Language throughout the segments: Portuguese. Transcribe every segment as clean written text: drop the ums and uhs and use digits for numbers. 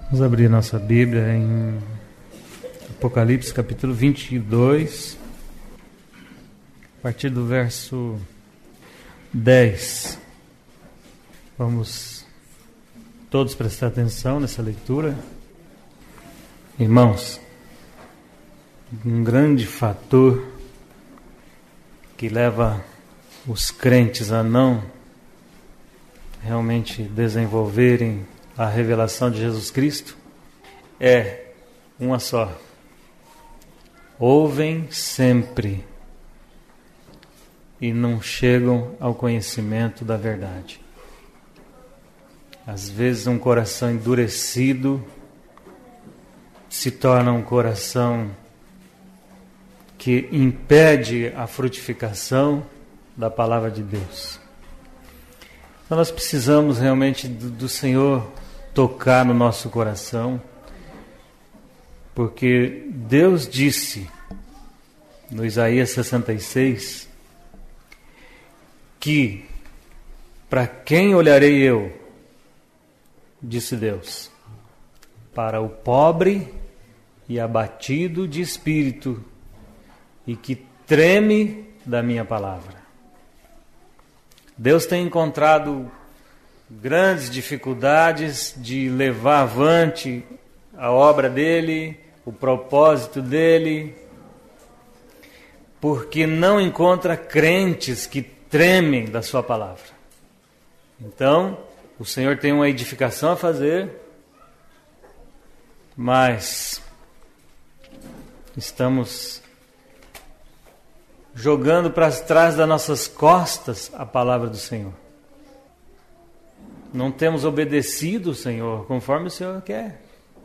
Vamos abrir nossa Bíblia em Apocalipse capítulo 22, a partir do verso 10. Vamos todos prestar atenção nessa leitura. Irmãos, um grande fator que leva os crentes a não realmente desenvolverem a revelação de Jesus Cristo é uma só: ouvem sempre e não chegam ao conhecimento da verdade. Às vezes um coração endurecido se torna um coração que impede a frutificação da palavra de Deus. Então nós precisamos realmente do Senhor tocar no nosso coração, porque Deus disse no Isaías 66 que para quem olharei eu, disse Deus, para o pobre e abatido de espírito e que treme da minha palavra. Deus tem encontrado grandes dificuldades de levar avante a obra dele, o propósito dele, porque não encontra crentes que tremem da sua palavra. Então, o Senhor tem uma edificação a fazer, mas estamos jogando para trás das nossas costas a palavra do Senhor. Não temos obedecido o Senhor conforme o Senhor quer.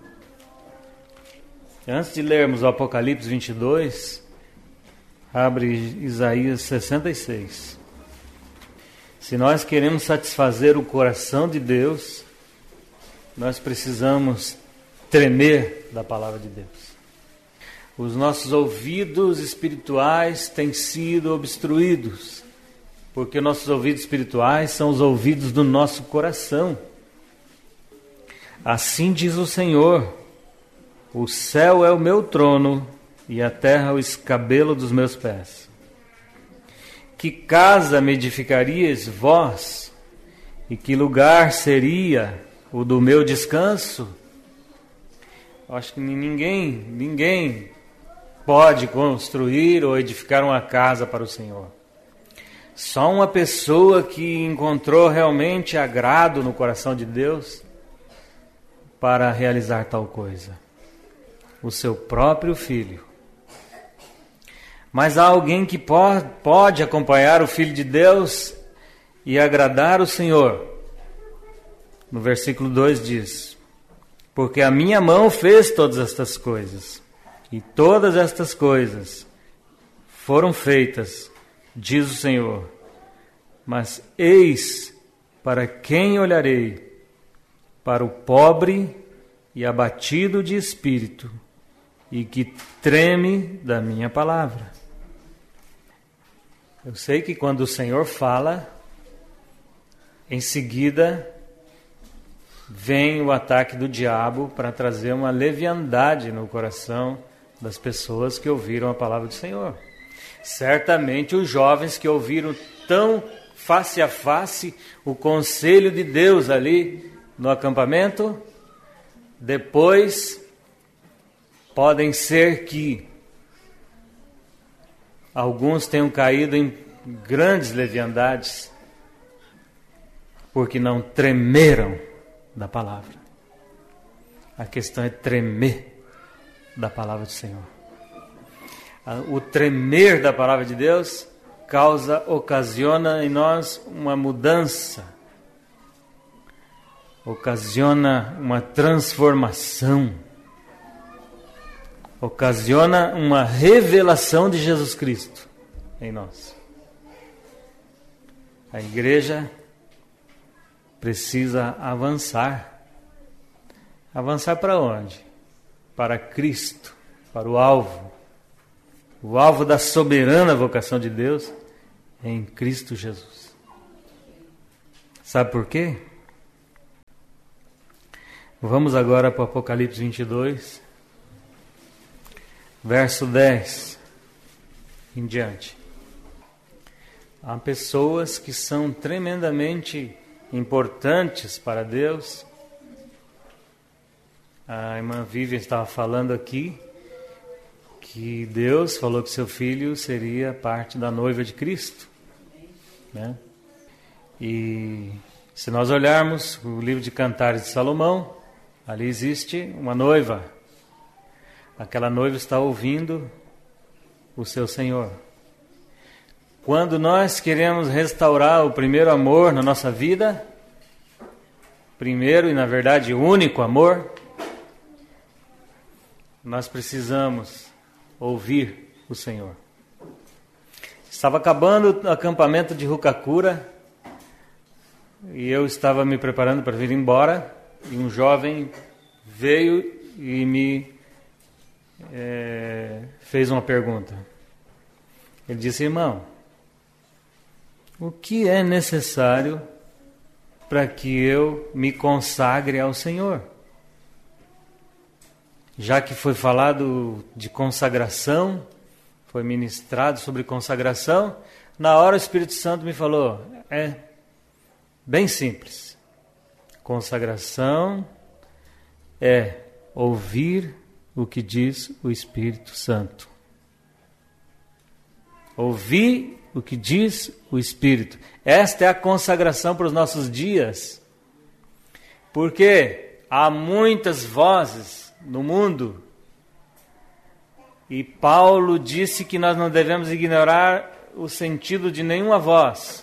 Antes de lermos o Apocalipse 22, abre Isaías 66. Se nós queremos satisfazer o coração de Deus, nós precisamos tremer da palavra de Deus. Os nossos ouvidos espirituais têm sido obstruídos, porque nossos ouvidos espirituais são os ouvidos do nosso coração. Assim diz o Senhor: o céu é o meu trono e a terra o escabelo dos meus pés. Que casa me edificarias vós, e que lugar seria o do meu descanso? Acho que ninguém pode construir ou edificar uma casa para o Senhor. Só uma pessoa que encontrou realmente agrado no coração de Deus para realizar tal coisa: o seu próprio Filho. Mas há alguém que pode acompanhar o Filho de Deus e agradar o Senhor. No versículo 2 diz: porque a minha mão fez todas estas coisas, e todas estas coisas foram feitas, diz o Senhor. Mas eis para quem olharei: para o pobre e abatido de espírito, e que treme da minha palavra. Eu sei que quando o Senhor fala, em seguida vem o ataque do diabo para trazer uma leviandade no coração das pessoas que ouviram a palavra do Senhor. Certamente os jovens que ouviram tão face a face o conselho de Deus ali no acampamento, depois podem ser que alguns tenham caído em grandes leviandades, porque não tremeram da palavra. A questão é tremer da palavra do Senhor. O tremer da palavra de Deus ocasiona em nós uma mudança, ocasiona uma transformação, ocasiona uma revelação de Jesus Cristo em nós. A igreja precisa avançar. Avançar para onde? Para Cristo, para o alvo da soberana vocação de Deus em Cristo Jesus. Sabe por quê? Vamos agora para o Apocalipse 22, verso 10 em diante. Há pessoas que são tremendamente importantes para Deus. A irmã Vivian estava falando aqui que Deus falou que seu filho seria parte da noiva de Cristo, né? E se nós olharmos o livro de Cantares de Salomão, ali existe uma noiva. Aquela noiva está ouvindo o seu Senhor. Quando nós queremos restaurar o primeiro amor na nossa vida, primeiro e na verdade único amor, nós precisamos ouvir o Senhor. Estava acabando o acampamento de Rucacura e eu estava me preparando para vir embora e um jovem veio e me fez uma pergunta. Ele disse: irmão, o que é necessário para que eu me consagre ao Senhor? Já que foi falado de consagração, foi ministrado sobre consagração, na hora o Espírito Santo me falou, é bem simples. Consagração é ouvir o que diz o Espírito Santo. Ouvir o que diz o Espírito. Esta é a consagração para os nossos dias. Porque há muitas vozes no mundo. E Paulo disse que nós não devemos ignorar o sentido de nenhuma voz.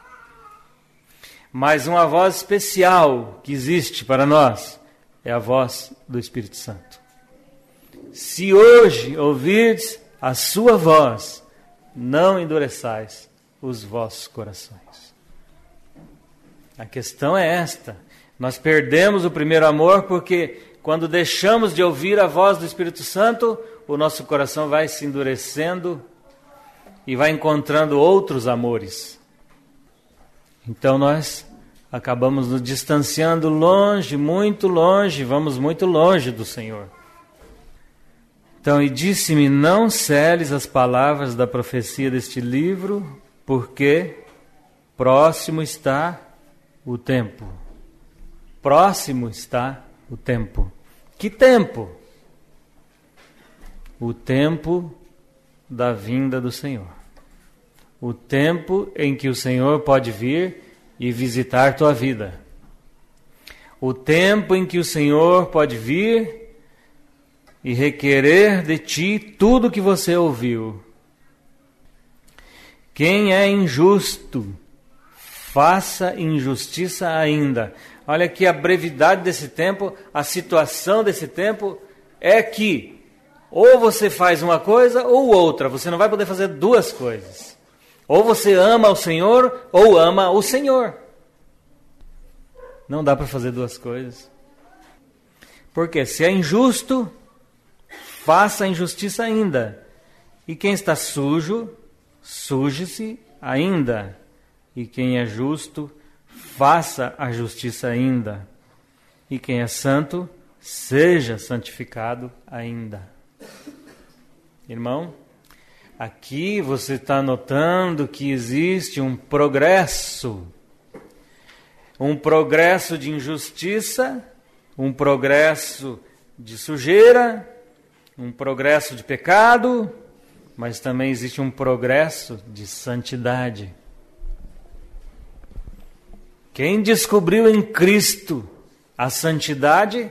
Mas uma voz especial que existe para nós é a voz do Espírito Santo. Se hoje ouvirdes a sua voz, não endureçais os vossos corações. A questão é esta. Nós perdemos o primeiro amor porque quando deixamos de ouvir a voz do Espírito Santo, o nosso coração vai se endurecendo e vai encontrando outros amores. Então nós acabamos nos distanciando longe, muito longe, vamos muito longe do Senhor. Então, e disse-me, não seles as palavras da profecia deste livro, porque próximo está o tempo. Próximo está o tempo. Que tempo? O tempo da vinda do Senhor. O tempo em que o Senhor pode vir e visitar tua vida. O tempo em que o Senhor pode vir e requerer de ti tudo que você ouviu. Quem é injusto, faça injustiça ainda. Olha aqui a brevidade desse tempo, a situação desse tempo é que ou você faz uma coisa ou outra, você não vai poder fazer duas coisas. Ou você ama o Senhor ou ama o Senhor. Não dá para fazer duas coisas. Porque se é injusto, faça a injustiça ainda. E quem está sujo, suje-se ainda. E quem é justo, faça a justiça ainda. E quem é santo, seja santificado ainda. Irmão, aqui você está notando que existe um progresso. Um progresso de injustiça, um progresso de sujeira, um progresso de pecado, mas também existe um progresso de santidade. Quem descobriu em Cristo a santidade,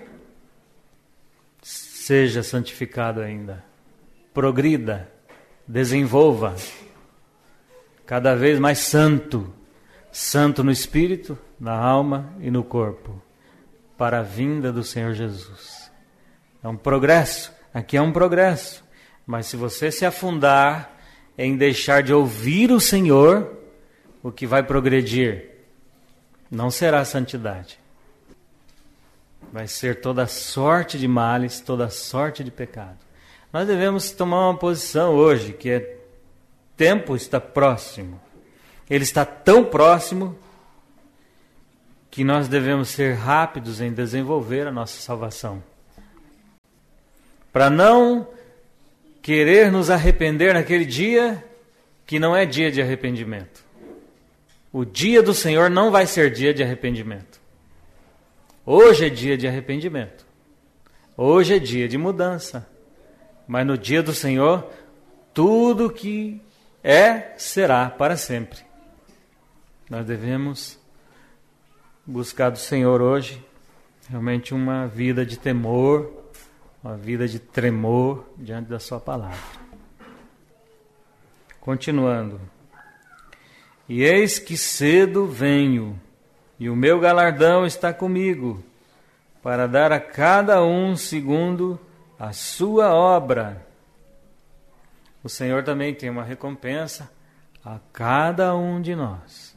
seja santificado ainda. Progrida, desenvolva, cada vez mais santo. Santo no espírito, na alma e no corpo, para a vinda do Senhor Jesus. É um progresso. Aqui é um progresso, mas se você se afundar em deixar de ouvir o Senhor, o que vai progredir não será santidade. Vai ser toda sorte de males, toda sorte de pecado. Nós devemos tomar uma posição hoje, que é tempo está próximo. Ele está tão próximo que nós devemos ser rápidos em desenvolver a nossa salvação. Para não querer nos arrepender naquele dia que não é dia de arrependimento. O dia do Senhor não vai ser dia de arrependimento. Hoje é dia de arrependimento. Hoje é dia de mudança. Mas no dia do Senhor, tudo que é, será para sempre. Nós devemos buscar do Senhor hoje realmente uma vida de temor, uma vida de tremor diante da sua palavra. Continuando. E eis que cedo venho, e o meu galardão está comigo, para dar a cada um segundo a sua obra. O Senhor também tem uma recompensa a cada um de nós.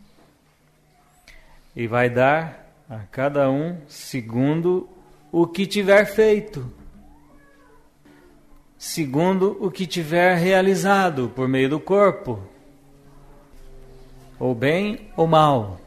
E vai dar a cada um segundo o que tiver feito, segundo o que tiver realizado por meio do corpo, ou bem ou mal.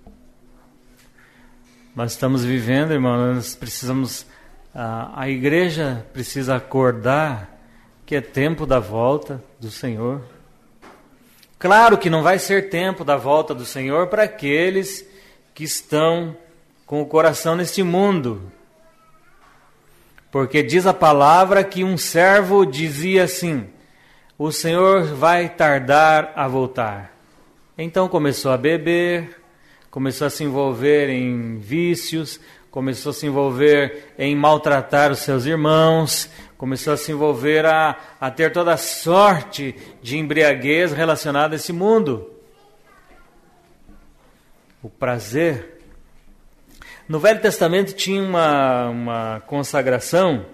Nós estamos vivendo, irmão, nós precisamos, a igreja precisa acordar que é tempo da volta do Senhor. Claro que não vai ser tempo da volta do Senhor para aqueles que estão com o coração neste mundo. Porque diz a palavra que um servo dizia assim: o Senhor vai tardar a voltar. Então começou a beber, começou a se envolver em vícios, começou a se envolver em maltratar os seus irmãos, começou a se envolver a ter toda sorte de embriaguez relacionada a esse mundo. O prazer. No Velho Testamento tinha uma consagração.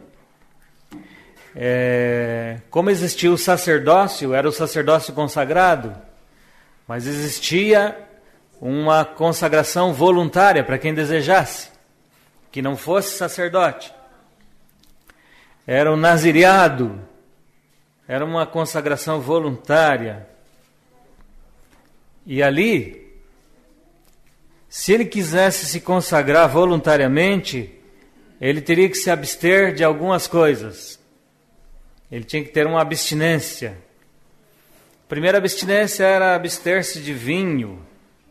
Como existia o sacerdócio, era o sacerdócio consagrado, mas existia uma consagração voluntária para quem desejasse, que não fosse sacerdote. Era o nazireado, era uma consagração voluntária. E ali, se ele quisesse se consagrar voluntariamente, ele teria que se abster de algumas coisas. Ele tinha que ter uma abstinência. A primeira abstinência era abster-se de vinho.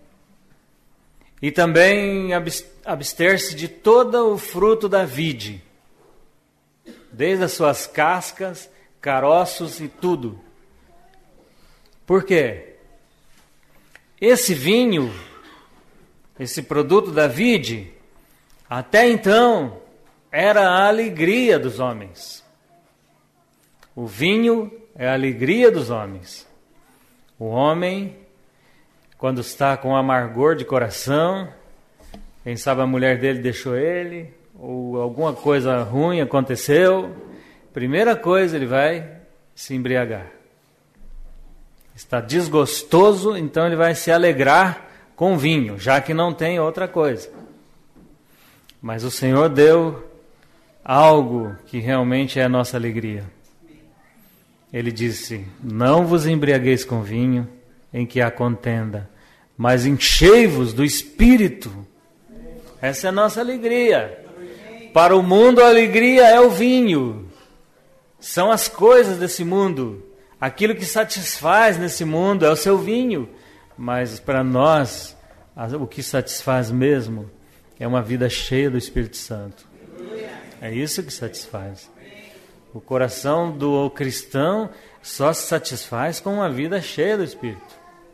E também abster-se de todo o fruto da vide, desde as suas cascas, caroços e tudo. Por quê? Esse vinho, esse produto da vide, até então era a alegria dos homens. O vinho é a alegria dos homens. O homem, quando está com amargor de coração, quem sabe a mulher dele deixou ele, ou alguma coisa ruim aconteceu, primeira coisa ele vai se embriagar. Está desgostoso, então ele vai se alegrar com vinho, já que não tem outra coisa. Mas o Senhor deu algo que realmente é a nossa alegria. Ele disse: não vos embriagueis com vinho, em que há contenda, mas enchei-vos do Espírito. Essa é a nossa alegria. Para o mundo a alegria é o vinho. São as coisas desse mundo. Aquilo que satisfaz nesse mundo é o seu vinho. Mas para nós, o que satisfaz mesmo é uma vida cheia do Espírito Santo. É isso que satisfaz. O coração do cristão só se satisfaz com uma vida cheia do Espírito.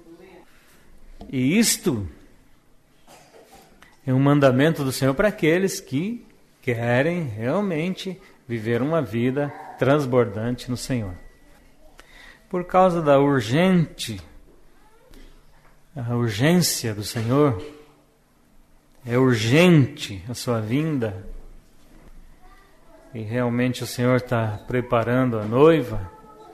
E isto é um mandamento do Senhor para aqueles que querem realmente viver uma vida transbordante no Senhor. Por causa da urgência do Senhor, é urgente a sua vinda, e realmente o Senhor está preparando a noiva,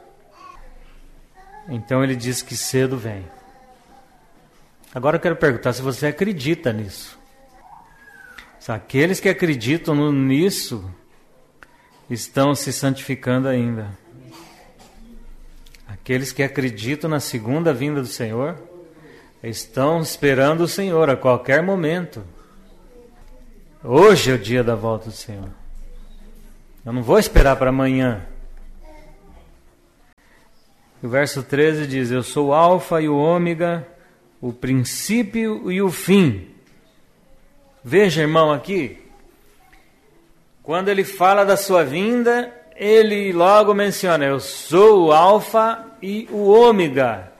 então ele diz que cedo vem. Agora eu quero perguntar se você acredita nisso. Se aqueles que acreditam nisso estão se santificando ainda. Aqueles que acreditam na segunda vinda do Senhor estão esperando o Senhor a qualquer momento. Hoje é o dia da volta do Senhor. Eu não vou esperar para amanhã. O verso 13 diz: eu sou o alfa e o ômega, o princípio e o fim. Veja, irmão, aqui, quando ele fala da sua vinda, ele logo menciona: eu sou o alfa e o ômega,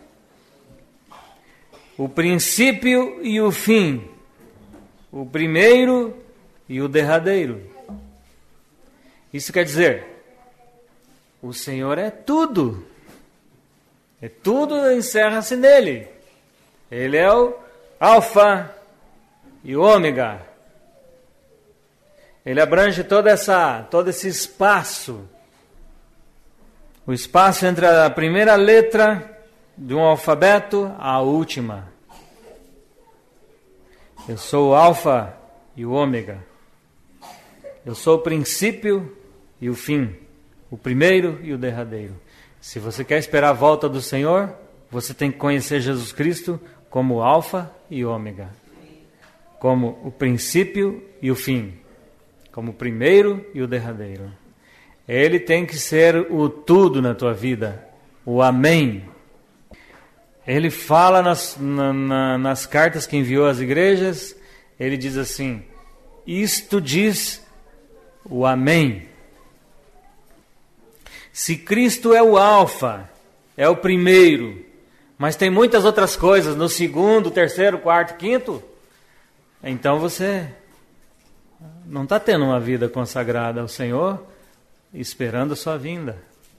o princípio e o fim, o primeiro e o derradeiro. Isso quer dizer, o Senhor é tudo. E tudo encerra-se nele. Ele é o alfa e o ômega. Ele abrange todo esse espaço. O espaço entre a primeira letra de um alfabeto à última. Eu sou o alfa e o ômega. Eu sou o princípio e o fim. O primeiro e o derradeiro. Se você quer esperar a volta do Senhor, você tem que conhecer Jesus Cristo como alfa e ômega. Como o princípio e o fim. Como o primeiro e o derradeiro. Ele tem que ser o tudo na tua vida. O amém. Ele fala nas cartas que enviou às igrejas, ele diz assim: isto diz o amém. Se Cristo é o alfa, é o primeiro, mas tem muitas outras coisas no segundo, terceiro, quarto, quinto, então você não está tendo uma vida consagrada ao Senhor, esperando a sua vinda.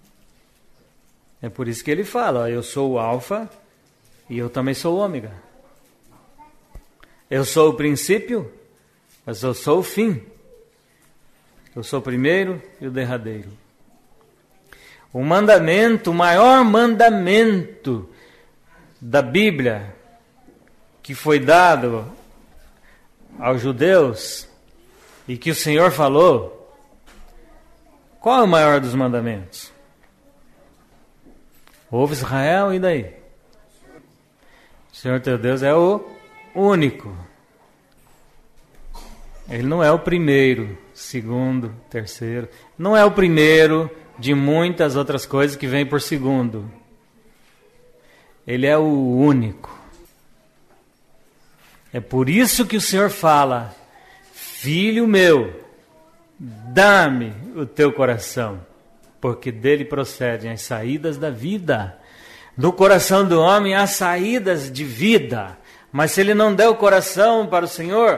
É por isso que ele fala: eu sou o alfa e eu também sou o ômega. Eu sou o princípio, mas eu sou o fim. Eu sou o primeiro e o derradeiro. O mandamento, o maior mandamento da Bíblia que foi dado aos judeus e que o Senhor falou, qual é o maior dos mandamentos? Ouve, Israel, e daí? O Senhor teu Deus é o único. Ele não é o primeiro, segundo, terceiro. Não é o primeiro de muitas outras coisas que vêm por segundo. Ele é o único. É por isso que o Senhor fala: filho meu, dá-me o teu coração, porque dele procedem as saídas da vida. No coração do homem há saídas de vida, mas se ele não der o coração para o Senhor,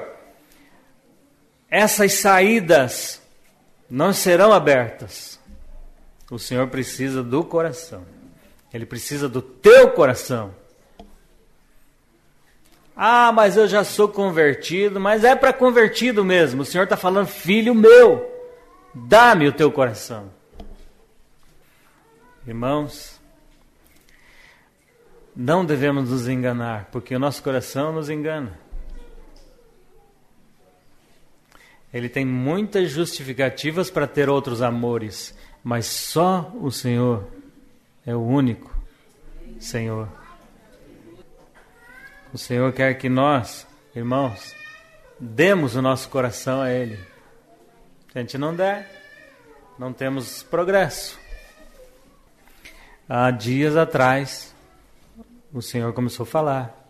essas saídas não serão abertas. O Senhor precisa do coração. Ele precisa do teu coração. Ah, mas eu já sou convertido. Mas é para convertido mesmo. O Senhor está falando: filho meu, dá-me o teu coração. Irmãos, não devemos nos enganar, porque o nosso coração nos engana. Ele tem muitas justificativas para ter outros amores, mas só o Senhor é o único Senhor. O Senhor quer que nós, irmãos, demos o nosso coração a Ele. Se a gente não der, não temos progresso. Há dias atrás, o Senhor começou a falar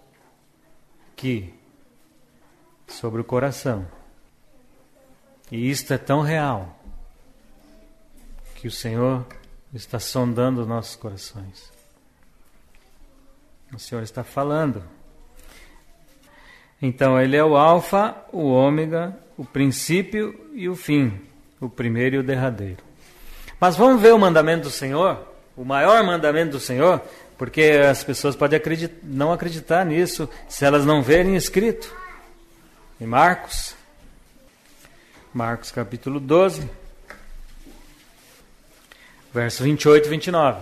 sobre o coração. E isto é tão real que o Senhor está sondando os nossos corações. O Senhor está falando. Então, Ele é o alfa, o ômega, o princípio e o fim, o primeiro e o derradeiro. Mas vamos ver o mandamento do Senhor, o maior mandamento do Senhor, porque as pessoas podem não acreditar nisso se elas não verem escrito. Em Marcos capítulo 12, verso 28 e 29.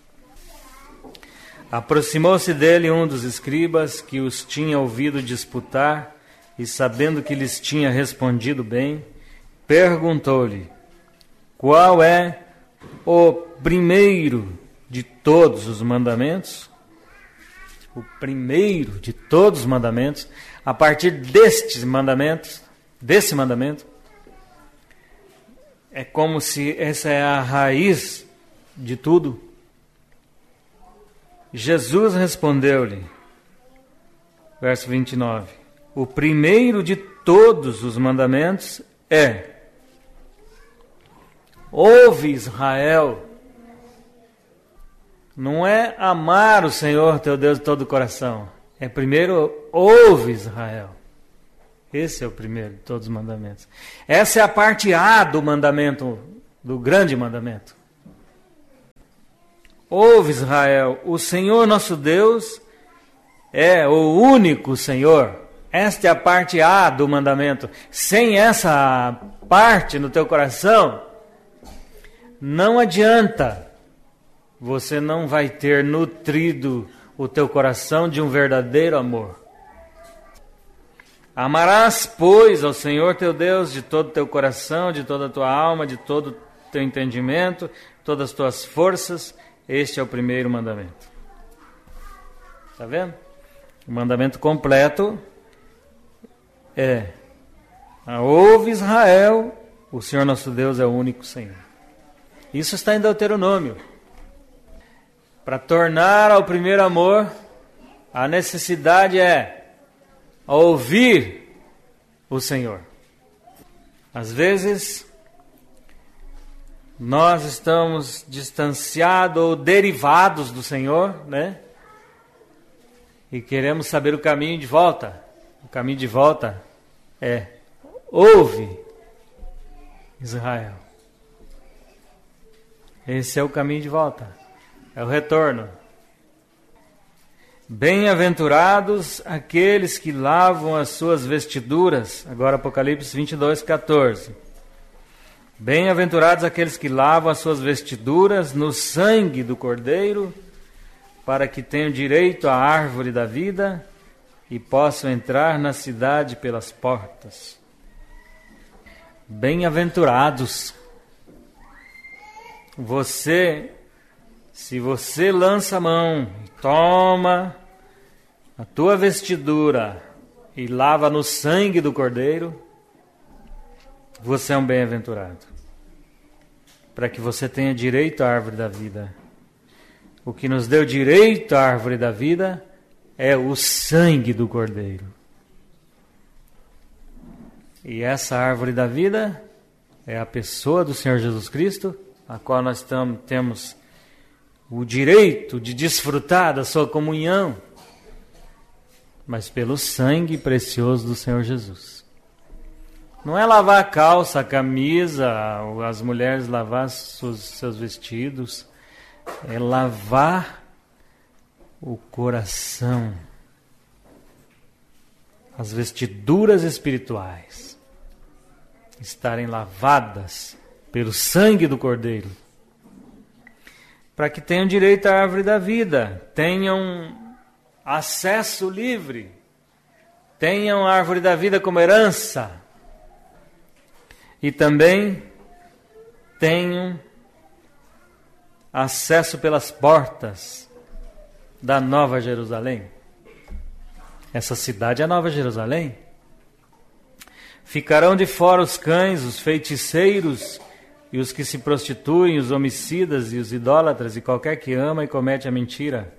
Aproximou-se dele um dos escribas que os tinha ouvido disputar, e sabendo que lhes tinha respondido bem, perguntou-lhe: qual é o primeiro de todos os mandamentos? O primeiro de todos os mandamentos. A partir destes mandamentos, desse mandamento. É como se essa é a raiz de tudo. Jesus respondeu-lhe, verso 29, o primeiro de todos os mandamentos é: ouve, Israel. Não é amar o Senhor teu Deus de todo o coração. É primeiro, ouve, Israel. Esse é o primeiro de todos os mandamentos. Essa é a parte A do mandamento, do grande mandamento. Ouve, Israel, o Senhor nosso Deus é o único Senhor. Esta é a parte A do mandamento. Sem essa parte no teu coração, não adianta. Você não vai ter nutrido o teu coração de um verdadeiro amor. Amarás, pois, ao Senhor teu Deus de todo o teu coração, de toda a tua alma, de todo o teu entendimento, todas as tuas forças. Este é o primeiro mandamento. Está vendo? O mandamento completo é: ouve, Israel, o Senhor nosso Deus é o único Senhor. Isso está em Deuteronômio. Para tornar ao primeiro amor, a necessidade é ouvir o Senhor. Às vezes, nós estamos distanciados ou derivados do Senhor, né? E queremos saber o caminho de volta. O caminho de volta é: ouve, Israel. Esse é o caminho de volta. É o retorno. Bem-aventurados aqueles que lavam as suas vestiduras. Agora Apocalipse 22, 14. Bem-aventurados aqueles que lavam as suas vestiduras no sangue do Cordeiro, para que tenham direito à árvore da vida e possam entrar na cidade pelas portas. Bem-aventurados. Se você lança a mão, toma a tua vestidura e lava no sangue do Cordeiro, você é um bem-aventurado. Para que você tenha direito à árvore da vida. O que nos deu direito à árvore da vida é o sangue do Cordeiro. E essa árvore da vida é a pessoa do Senhor Jesus Cristo, a qual nós temos o direito de desfrutar da sua comunhão, mas pelo sangue precioso do Senhor Jesus. Não é lavar a calça, a camisa, as mulheres lavar seus vestidos, é lavar o coração, as vestiduras espirituais, estarem lavadas pelo sangue do Cordeiro, para que tenham direito à árvore da vida, tenham acesso livre, tenham a árvore da vida como herança, e também tenham acesso pelas portas da Nova Jerusalém. Essa cidade é a Nova Jerusalém. Ficarão de fora os cães, os feiticeiros, e os que se prostituem, os homicidas e os idólatras, e qualquer que ama e comete a mentira.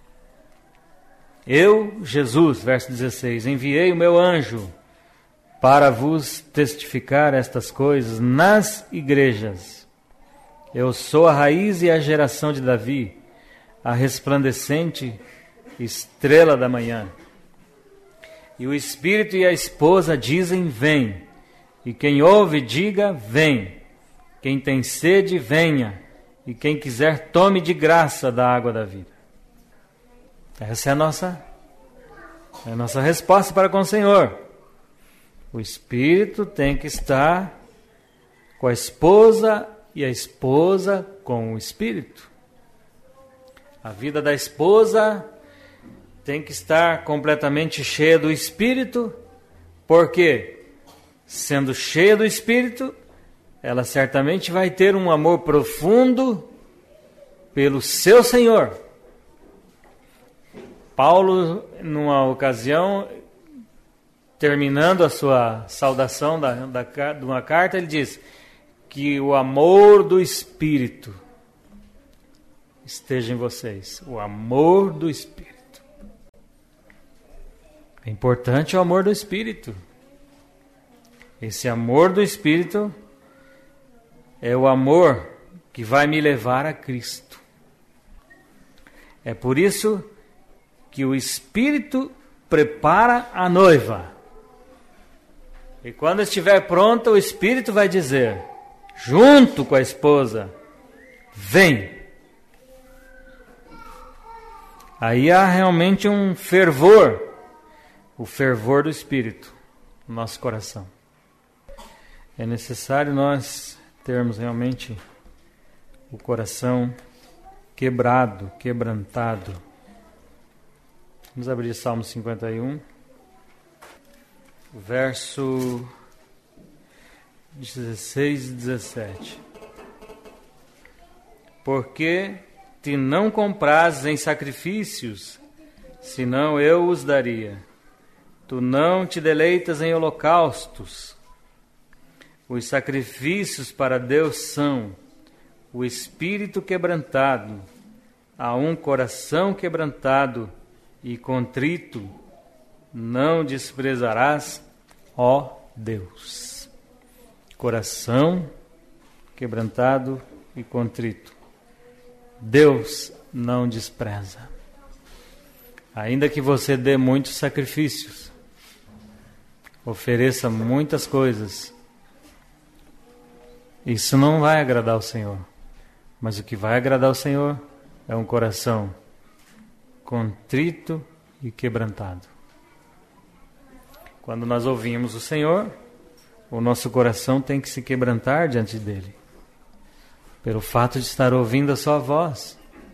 Eu, Jesus, verso 16, enviei o meu anjo para vos testificar estas coisas nas igrejas. Eu sou a raiz e a geração de Davi, a resplandecente estrela da manhã. E o Espírito e a esposa dizem: vem. E quem ouve, diga: vem. Quem tem sede, venha, e quem quiser, tome de graça da água da vida. Essa é a nossa resposta para com o Senhor. O Espírito tem que estar com a esposa e a esposa com o Espírito. A vida da esposa tem que estar completamente cheia do Espírito, porque, sendo cheia do Espírito, ela certamente vai ter um amor profundo pelo seu Senhor. Paulo, numa ocasião, terminando a sua saudação de uma carta, ele diz que o amor do Espírito esteja em vocês. O amor do Espírito. É importante o amor do Espírito. Esse amor do Espírito é o amor que vai me levar a Cristo. É por isso que o Espírito prepara a noiva. E quando estiver pronta, o Espírito vai dizer, junto com a esposa, vem. Aí há realmente um fervor, o fervor do Espírito no nosso coração. É necessário nós termos realmente o coração quebrado, quebrantado. Vamos abrir Salmo 51, verso 16 e 17. Porque te não comprazes em sacrifícios, senão eu os daria. Tu não te deleitas em holocaustos. Os sacrifícios para Deus são o espírito quebrantado, a um coração quebrantado e contrito, não desprezarás, ó Deus. Coração quebrantado e contrito, Deus não despreza. Ainda que você dê muitos sacrifícios, ofereça muitas coisas, isso não vai agradar o Senhor. Mas o que vai agradar o Senhor é um coração contrito e quebrantado. Quando nós ouvimos o Senhor, o nosso coração tem que se quebrantar diante dele, pelo fato de estar ouvindo a sua voz.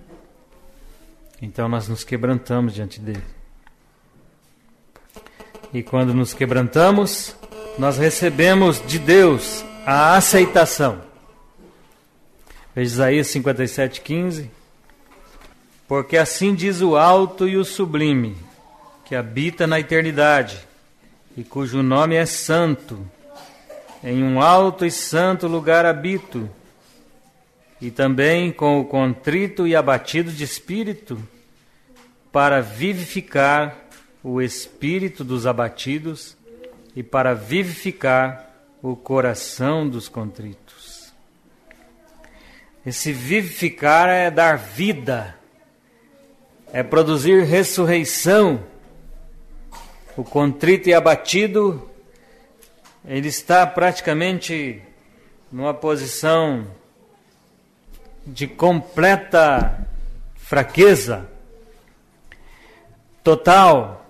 Então nós nos quebrantamos diante dele. E quando nos quebrantamos, nós recebemos de Deus a aceitação. Veja Isaías 57:15. Porque assim diz o alto e o sublime, que habita na eternidade, e cujo nome é santo. Em um alto e santo lugar habito, e também com o contrito e abatido de espírito, para vivificar o espírito dos abatidos e para vivificar o coração dos contritos. Esse vivificar é dar vida, é produzir ressurreição. O contrito e abatido, ele está praticamente numa posição de completa fraqueza, total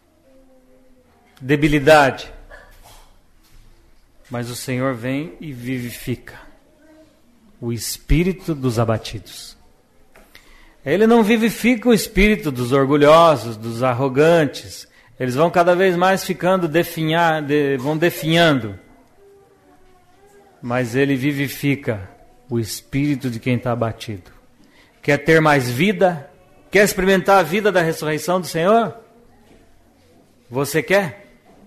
debilidade. Mas o Senhor vem e vivifica o espírito dos abatidos. Ele não vivifica o espírito dos orgulhosos, dos arrogantes. Eles vão cada vez mais ficando vão definhando. Mas ele vivifica o espírito de quem está abatido. Quer ter mais vida? Quer experimentar a vida da ressurreição do Senhor? Você quer?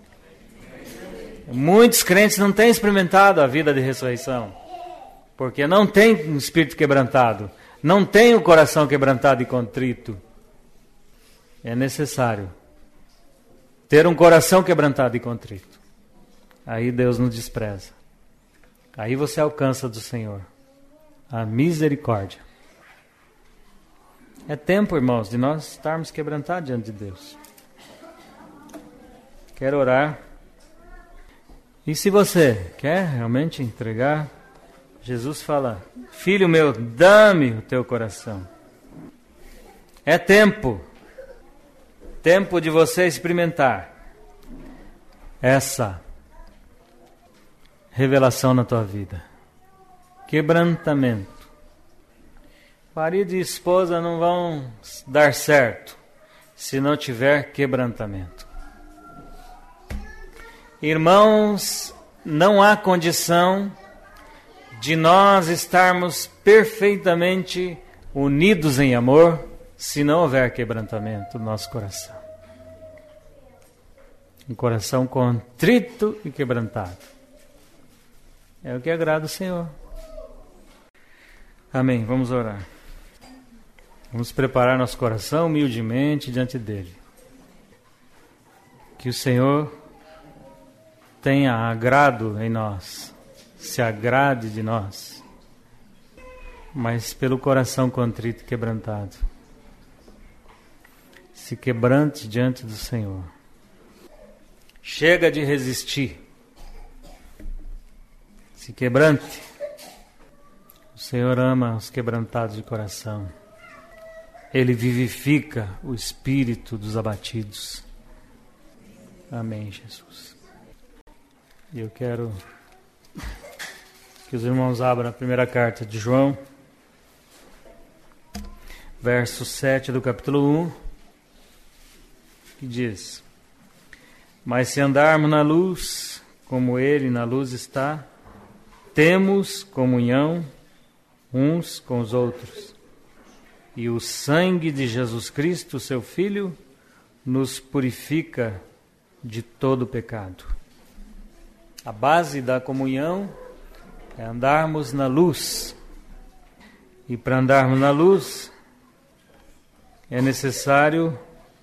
Muitos crentes não têm experimentado a vida de ressurreição, porque não tem um espírito quebrantado, não tem o coração quebrantado e contrito. É necessário ter um coração quebrantado e contrito. Aí Deus nos despreza. Aí você alcança do Senhor a misericórdia. É tempo, irmãos, de nós estarmos quebrantados diante de Deus. Quero orar. E se você quer realmente entregar, Jesus fala: filho meu, dá-me o teu coração. É tempo de você experimentar essa revelação na tua vida. Quebrantamento. Marido e esposa não vão dar certo se não tiver quebrantamento. Irmãos, não há condição de nós estarmos perfeitamente unidos em amor se não houver quebrantamento no nosso coração. Um coração contrito e quebrantado. É o que agrada o Senhor. Amém. Vamos orar. Vamos preparar nosso coração humildemente diante dele. Que o Senhor tenha agrado em nós, se agrade de nós, mas pelo coração contrito e quebrantado. Se quebrante diante do Senhor. Chega de resistir. Se quebrante. O Senhor ama os quebrantados de coração. Ele vivifica o espírito dos abatidos. Amém, Jesus. E eu quero que os irmãos abram a primeira carta de João, verso 7 do capítulo 1, que diz: Mas se andarmos na luz, como Ele na luz está, temos comunhão uns com os outros. E o sangue de Jesus Cristo, seu Filho, nos purifica de todo pecado. A base da comunhão é andarmos na luz. E para andarmos na luz, é necessário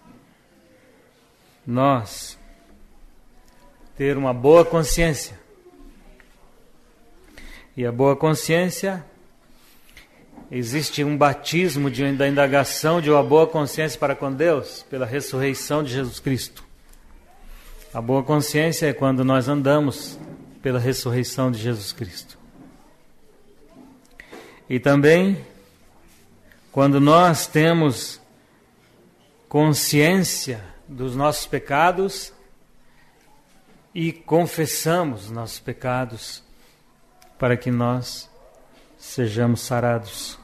nós ter uma boa consciência. E a boa consciência, existe um batismo da indagação de uma boa consciência para com Deus, pela ressurreição de Jesus Cristo. A boa consciência é quando nós andamos pela ressurreição de Jesus Cristo. E também, quando nós temos consciência dos nossos pecados e confessamos os nossos pecados para que nós sejamos sarados.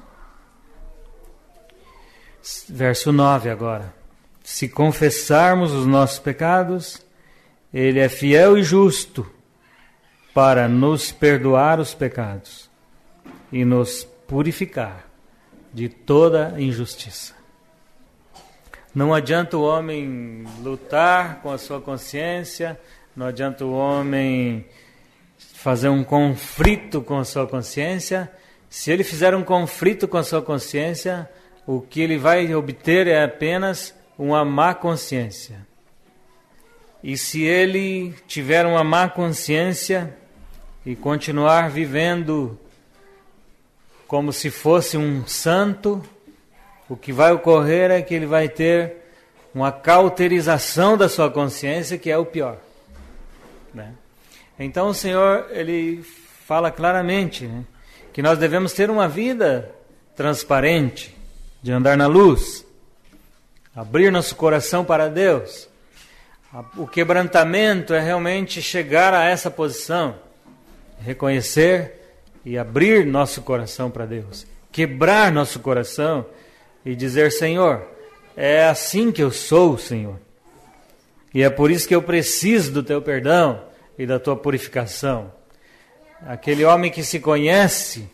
Verso 9 agora. Se confessarmos os nossos pecados, Ele é fiel e justo para nos perdoar os pecados e nos purificar de toda injustiça. Não adianta o homem lutar com a sua consciência, não adianta o homem fazer um conflito com a sua consciência. Se ele fizer um conflito com a sua consciência, o que ele vai obter é apenas uma má consciência. E se ele tiver uma má consciência e continuar vivendo como se fosse um santo, o que vai ocorrer é que ele vai ter uma cauterização da sua consciência, que é o pior, né? Então o Senhor, Ele fala claramente, né, que nós devemos ter uma vida transparente, de andar na luz, abrir nosso coração para Deus. O quebrantamento é realmente chegar a essa posição, reconhecer e abrir nosso coração para Deus, quebrar nosso coração e dizer: Senhor, é assim que eu sou, Senhor, e é por isso que eu preciso do Teu perdão e da Tua purificação. Aquele homem que se conhece,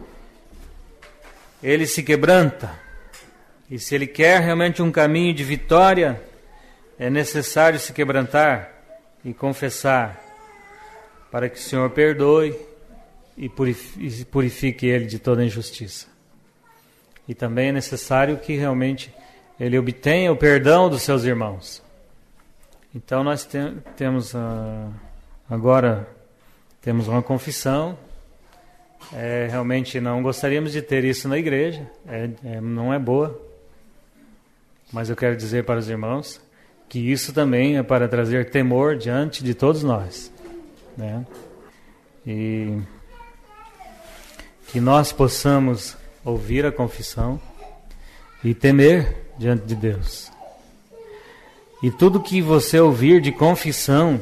ele se quebranta, e se ele quer realmente um caminho de vitória, é necessário se quebrantar e confessar, para que o Senhor perdoe e purifique ele de toda injustiça. E também é necessário que realmente ele obtenha o perdão dos seus irmãos. Então nós temos agora uma confissão. Realmente não gostaríamos de ter isso na igreja, não é boa. Mas eu quero dizer para os irmãos que isso também é para trazer temor diante de todos nós, né? E que nós possamos ouvir a confissão e temer diante de Deus. E tudo que você ouvir de confissão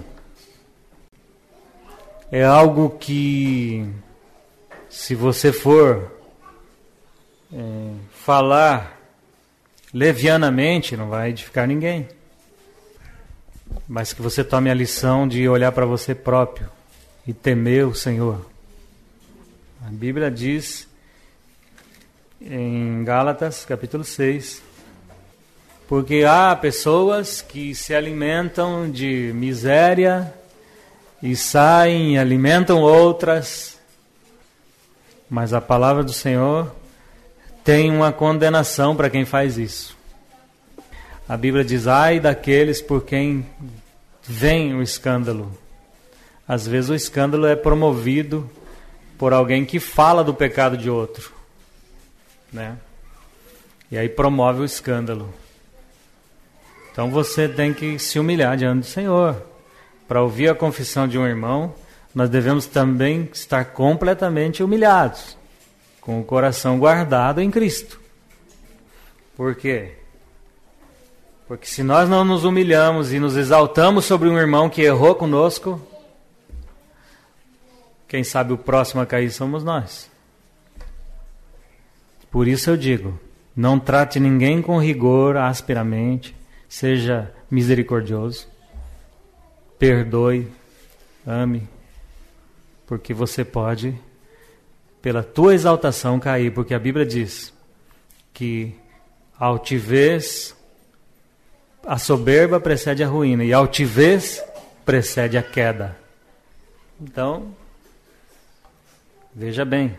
é algo que, se você for falar levianamente, não vai edificar ninguém. Mas que você tome a lição de olhar para você próprio e temer o Senhor. A Bíblia diz em Gálatas, capítulo 6, Porque há pessoas que se alimentam de miséria e saem e alimentam outras. Mas a palavra do Senhor tem uma condenação para quem faz isso. A Bíblia diz: ai daqueles por quem vem o escândalo. Às vezes o escândalo é promovido por alguém que fala do pecado de outro, né? E aí promove o escândalo. Então você tem que se humilhar diante do Senhor. Para ouvir a confissão de um irmão, nós devemos também estar completamente humilhados, com o coração guardado em Cristo. Por quê? Porque se nós não nos humilhamos e nos exaltamos sobre um irmão que errou conosco, quem sabe o próximo a cair somos nós. Por isso eu digo, não trate ninguém com rigor, asperamente, seja misericordioso, perdoe, ame, porque você pode, pela tua exaltação, cair, porque a Bíblia diz que a altivez, a soberba precede a ruína, e a altivez precede a queda. Então, veja bem,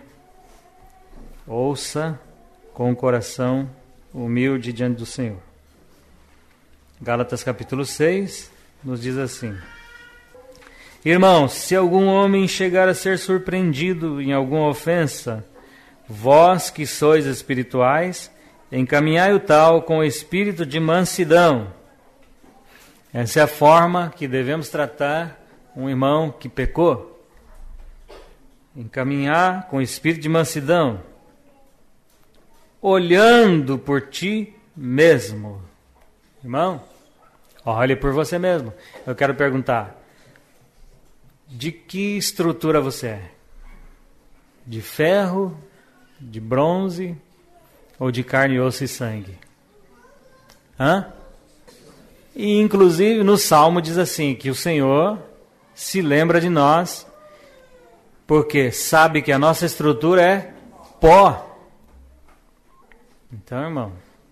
ouça com o coração humilde diante do Senhor. Gálatas capítulo 6 nos diz assim: irmãos, se algum homem chegar a ser surpreendido em alguma ofensa, vós que sois espirituais, encaminhai o tal com o espírito de mansidão. Essa é a forma que devemos tratar um irmão que pecou. Encaminhar com o espírito de mansidão, olhando por ti mesmo. Irmão, olhe por você mesmo. Eu quero perguntar, de que estrutura você é? De ferro, de bronze ou de carne, osso e sangue? E inclusive no Salmo diz assim, que o Senhor se lembra de nós, porque sabe que a nossa estrutura é pó. Então, irmão,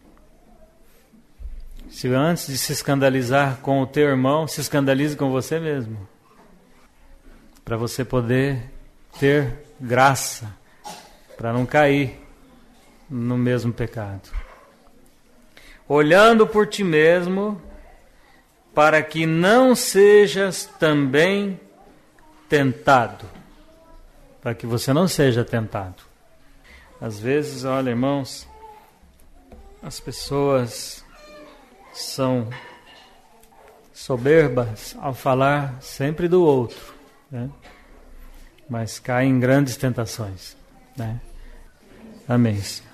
se antes de se escandalizar com o teu irmão, se escandalize com você mesmo, para você poder ter graça, para não cair no mesmo pecado. Olhando por ti mesmo, para que não sejas também tentado. Para que você não seja tentado. Às vezes, olha, irmãos, as pessoas são soberbas ao falar sempre do outro, né? Mas caem em grandes tentações, né? Amém.